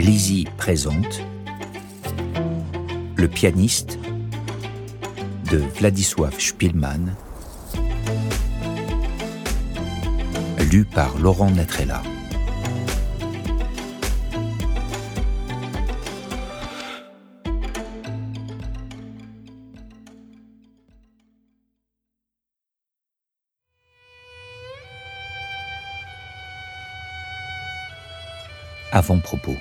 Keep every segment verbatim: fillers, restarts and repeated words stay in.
Lizzie présente Le pianiste de Władysław Szpilman, lu par Laurent Netrella. Avant-propos.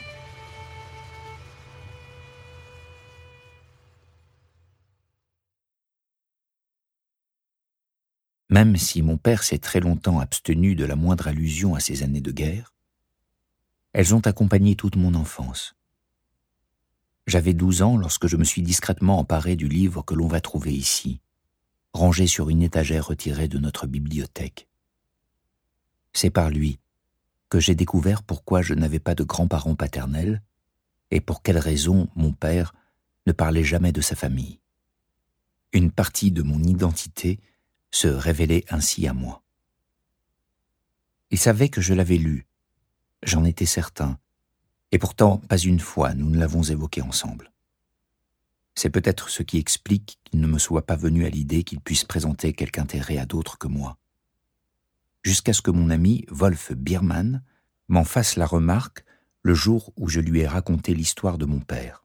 Même si mon père s'est très longtemps abstenu de la moindre allusion à ces années de guerre, elles ont accompagné toute mon enfance. J'avais douze ans lorsque je me suis discrètement emparé du livre que l'on va trouver ici, rangé sur une étagère retirée de notre bibliothèque. C'est par lui que j'ai découvert pourquoi je n'avais pas de grands-parents paternels et pour quelles raisons mon père ne parlait jamais de sa famille. Une partie de mon identité se révélait ainsi à moi. Il savait que je l'avais lu, j'en étais certain, et pourtant pas une fois nous ne l'avons évoqué ensemble. C'est peut-être ce qui explique qu'il ne me soit pas venu à l'idée qu'il puisse présenter quelque intérêt à d'autres que moi. Jusqu'à ce que mon ami Wolf Biermann m'en fasse la remarque le jour où je lui ai raconté l'histoire de mon père.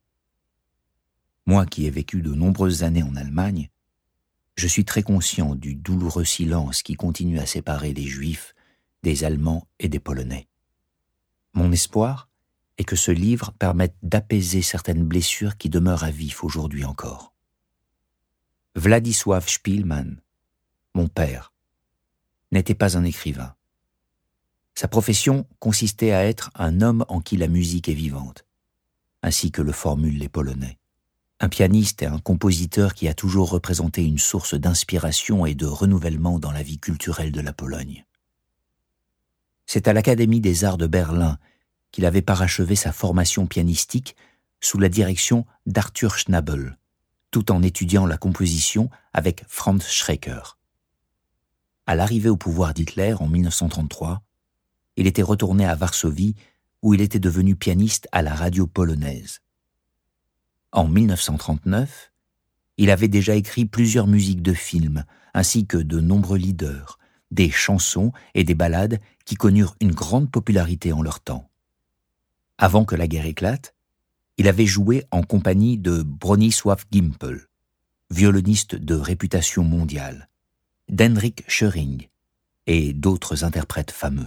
Moi qui ai vécu de nombreuses années en Allemagne, je suis très conscient du douloureux silence qui continue à séparer les Juifs des Allemands et des Polonais. Mon espoir est que ce livre permette d'apaiser certaines blessures qui demeurent à vif aujourd'hui encore. Władysław Szpilman, mon père, n'était pas un écrivain. Sa profession consistait à être un homme en qui la musique est vivante, ainsi que le formulent les Polonais. Un pianiste et un compositeur qui a toujours représenté une source d'inspiration et de renouvellement dans la vie culturelle de la Pologne. C'est à l'Académie des Arts de Berlin qu'il avait parachevé sa formation pianistique sous la direction d'Arthur Schnabel, tout en étudiant la composition avec Franz Schreker. À l'arrivée au pouvoir d'Hitler en mille neuf cent trente-trois, il était retourné à Varsovie où il était devenu pianiste à la radio polonaise. En mille neuf cent trente-neuf, il avait déjà écrit plusieurs musiques de films, ainsi que de nombreux leaders, des chansons et des ballades qui connurent une grande popularité en leur temps. Avant que la guerre éclate, il avait joué en compagnie de Bronisław Gimpel, violoniste de réputation mondiale, d'Hendrik Schöring et d'autres interprètes fameux.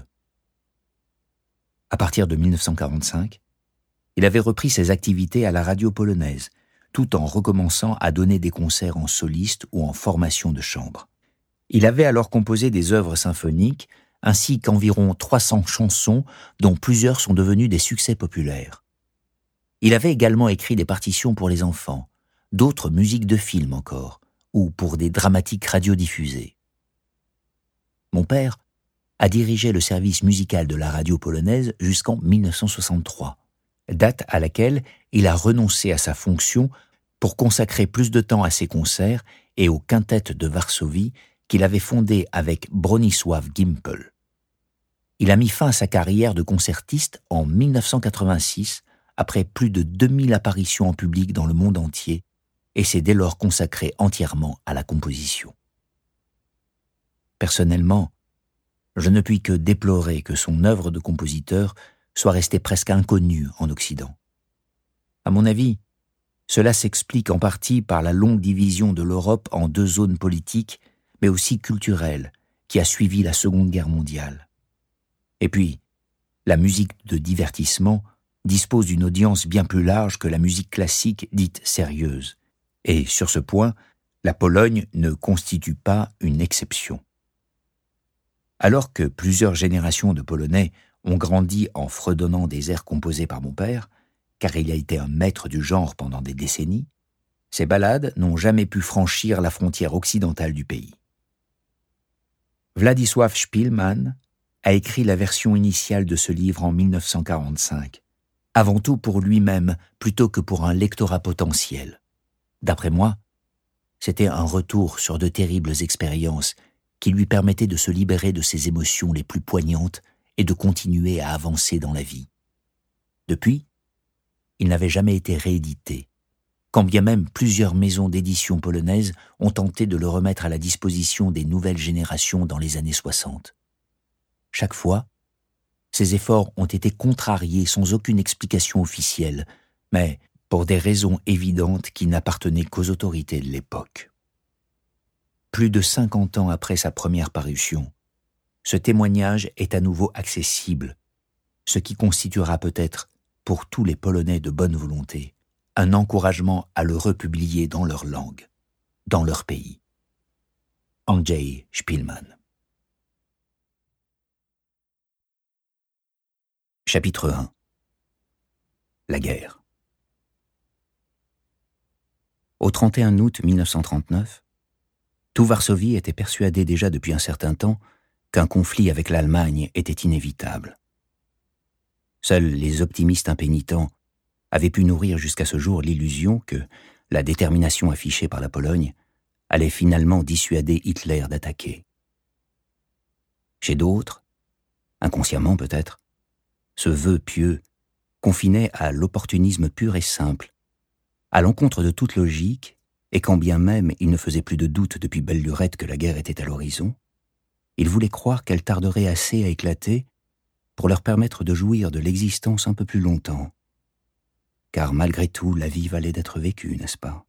À partir de mille neuf cent quarante-cinq, il avait repris ses activités à la radio polonaise, tout en recommençant à donner des concerts en soliste ou en formation de chambre. Il avait alors composé des œuvres symphoniques, ainsi qu'environ trois cents chansons, dont plusieurs sont devenues des succès populaires. Il avait également écrit des partitions pour les enfants, d'autres musiques de films encore, ou pour des dramatiques radiodiffusées. Mon père a dirigé le service musical de la radio polonaise jusqu'en mille neuf cent soixante-trois. Date à laquelle il a renoncé à sa fonction pour consacrer plus de temps à ses concerts et aux quintettes de Varsovie qu'il avait fondées avec Bronisław Gimpel. Il a mis fin à sa carrière de concertiste en mille neuf cent quatre-vingt-six, après plus de deux mille apparitions en public dans le monde entier, et s'est dès lors consacré entièrement à la composition. Personnellement, je ne puis que déplorer que son œuvre de compositeur soit resté presque inconnu en Occident. À mon avis, cela s'explique en partie par la longue division de l'Europe en deux zones politiques, mais aussi culturelles, qui a suivi la Seconde Guerre mondiale. Et puis, la musique de divertissement dispose d'une audience bien plus large que la musique classique dite sérieuse. Et sur ce point, la Pologne ne constitue pas une exception. Alors que plusieurs générations de Polonais ont grandi en fredonnant des airs composés par mon père, car il a été un maître du genre pendant des décennies, ces ballades n'ont jamais pu franchir la frontière occidentale du pays. Władysław Szpilman a écrit la version initiale de ce livre en mille neuf cent quarante-cinq, avant tout pour lui-même plutôt que pour un lectorat potentiel. D'après moi, c'était un retour sur de terribles expériences qui lui permettaient de se libérer de ses émotions les plus poignantes et de continuer à avancer dans la vie. Depuis, il n'avait jamais été réédité, quand bien même plusieurs maisons d'édition polonaises ont tenté de le remettre à la disposition des nouvelles générations dans les années soixante. Chaque fois, ces efforts ont été contrariés sans aucune explication officielle, mais pour des raisons évidentes qui n'appartenaient qu'aux autorités de l'époque. Plus de cinquante ans après sa première parution, ce témoignage est à nouveau accessible, ce qui constituera peut-être, pour tous les Polonais de bonne volonté, un encouragement à le republier dans leur langue, dans leur pays. Andrzej Szpilman. Chapitre un. La guerre. Au trente et un août mille neuf cent trente-neuf, tout Varsovie était persuadé déjà depuis un certain temps qu'un conflit avec l'Allemagne était inévitable. Seuls les optimistes impénitents avaient pu nourrir jusqu'à ce jour l'illusion que la détermination affichée par la Pologne allait finalement dissuader Hitler d'attaquer. Chez d'autres, inconsciemment peut-être, ce vœu pieux confinait à l'opportunisme pur et simple, à l'encontre de toute logique, et quand bien même il ne faisait plus de doute depuis belle lurette que la guerre était à l'horizon, il voulait croire qu'elle tarderait assez à éclater pour leur permettre de jouir de l'existence un peu plus longtemps. Car malgré tout, la vie valait d'être vécue, n'est-ce pas?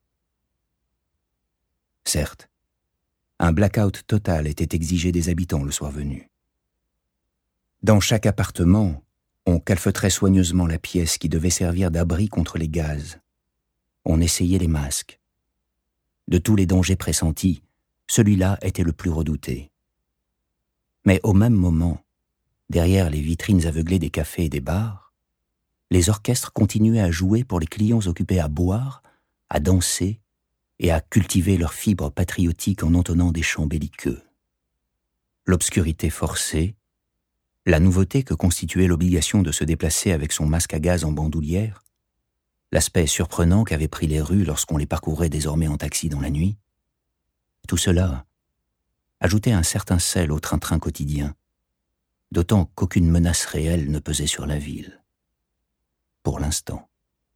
Certes, un blackout total était exigé des habitants le soir venu. Dans chaque appartement, on calfeutrait soigneusement la pièce qui devait servir d'abri contre les gaz. On essayait les masques. De tous les dangers pressentis, celui-là était le plus redouté. Mais au même moment, derrière les vitrines aveuglées des cafés et des bars, les orchestres continuaient à jouer pour les clients occupés à boire, à danser et à cultiver leurs fibres patriotiques en entonnant des chants belliqueux. L'obscurité forcée, la nouveauté que constituait l'obligation de se déplacer avec son masque à gaz en bandoulière, l'aspect surprenant qu'avaient pris les rues lorsqu'on les parcourait désormais en taxi dans la nuit, tout cela ajoutait un certain sel au train-train quotidien, d'autant qu'aucune menace réelle ne pesait sur la ville. Pour l'instant.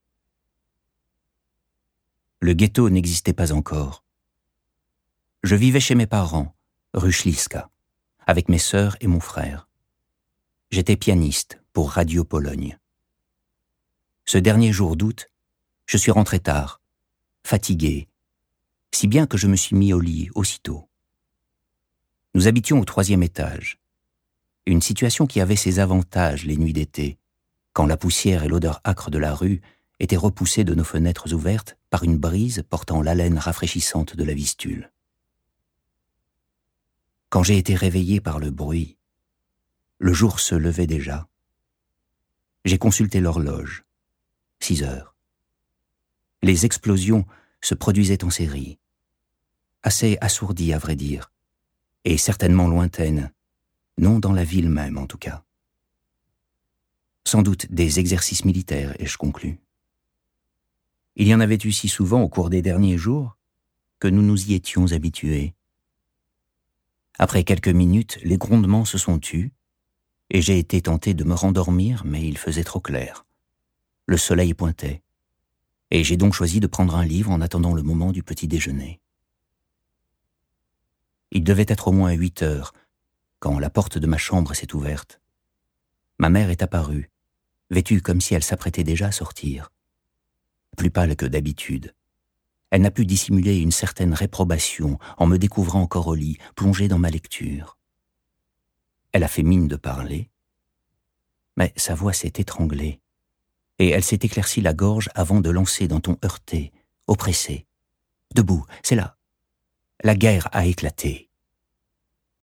Le ghetto n'existait pas encore. Je vivais chez mes parents, rue Śliska, avec mes sœurs et mon frère. J'étais pianiste pour Radio Pologne. Ce dernier jour d'août, je suis rentré tard, fatigué, si bien que je me suis mis au lit aussitôt. Nous habitions au troisième étage, une situation qui avait ses avantages les nuits d'été, quand la poussière et l'odeur âcre de la rue étaient repoussées de nos fenêtres ouvertes par une brise portant l'haleine rafraîchissante de la Vistule. Quand j'ai été réveillé par le bruit, le jour se levait déjà. J'ai consulté l'horloge. Six heures. Les explosions se produisaient en série. Assez assourdies, à vrai dire, et certainement lointaines, non dans la ville même en tout cas. Sans doute des exercices militaires, ai-je conclu. Il y en avait eu si souvent au cours des derniers jours que nous nous y étions habitués. Après quelques minutes, les grondements se sont tus, et j'ai été tenté de me rendormir, mais il faisait trop clair. Le soleil pointait, et j'ai donc choisi de prendre un livre en attendant le moment du petit déjeuner. Il devait être au moins huit heures, quand la porte de ma chambre s'est ouverte. Ma mère est apparue, vêtue comme si elle s'apprêtait déjà à sortir. Plus pâle que d'habitude. Elle n'a pu dissimuler une certaine réprobation en me découvrant encore au lit, plongé dans ma lecture. Elle a fait mine de parler, mais sa voix s'est étranglée, et elle s'est éclaircie la gorge avant de lancer d'un ton heurté, oppressé. « Debout, c'est là. La guerre a éclaté. »